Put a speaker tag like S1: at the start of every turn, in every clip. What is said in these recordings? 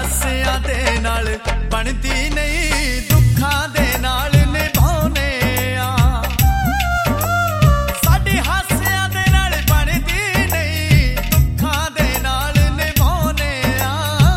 S1: हासियां दे नाल बनदी नहीं दुखां दे नाल निभाउने आ साडी हासियां दे नाल बनदी नहीं दुखां दे नाल निभाउने आ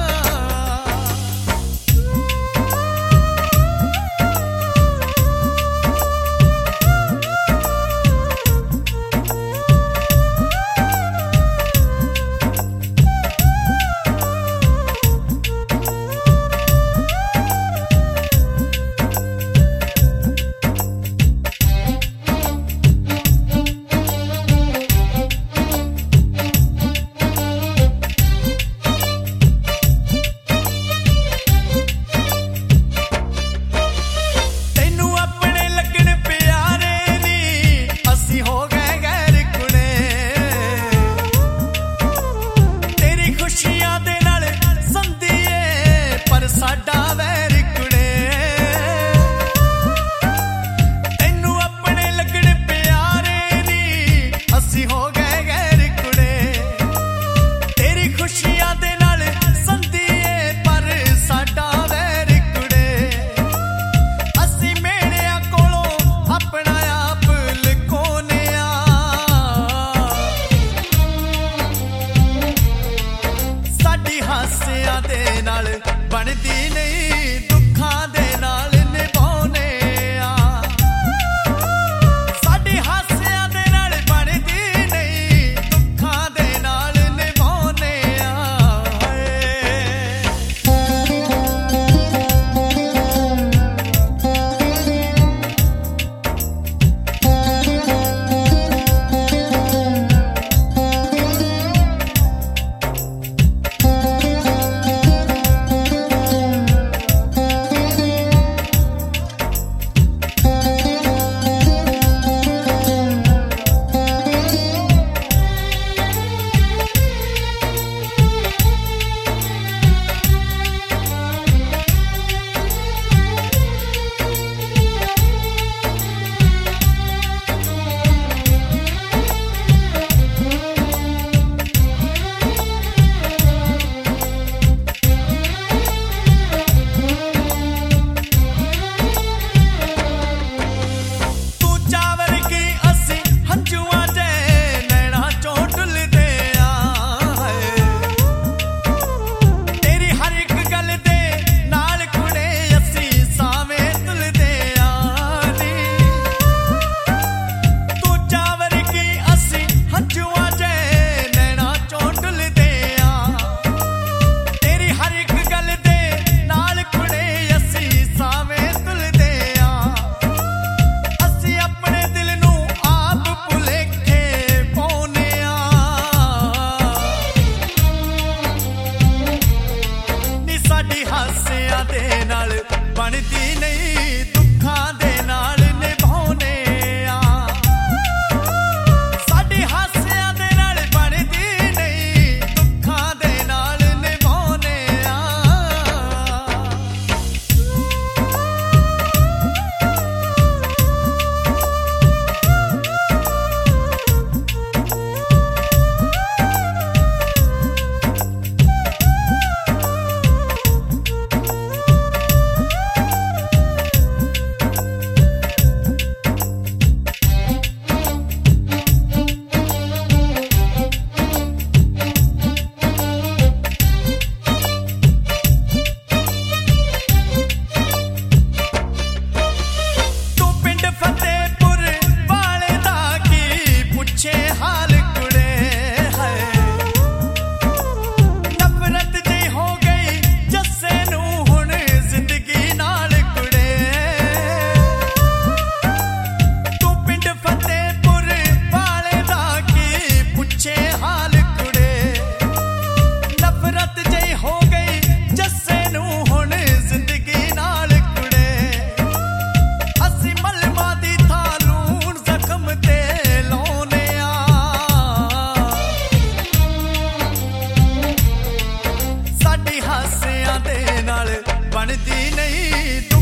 S1: साडा वैर कुड़े तैनू अपने लगन प्यारे नी असी हो गए गैर कुड़े तेरी खुशियां दे नाल संधिए पर साडा वैर कुड़े असी मेड़िया कोलों अपना आप लुकोने आ साडी हासियां दे नाल बनदी नहीं दुखां दे नाल निभाउने आ साडी हासियां दे नाल बनदी नहीं दुखां दे नाल निभाउने हासियां दे नाल बनदी नहीं दुखां दे नाल निभाउने आ साडी हासियां दे नाल बनदी नहीं दुखां दे नाल निभाउने आ हासियां दे नाल बनदी नहीं।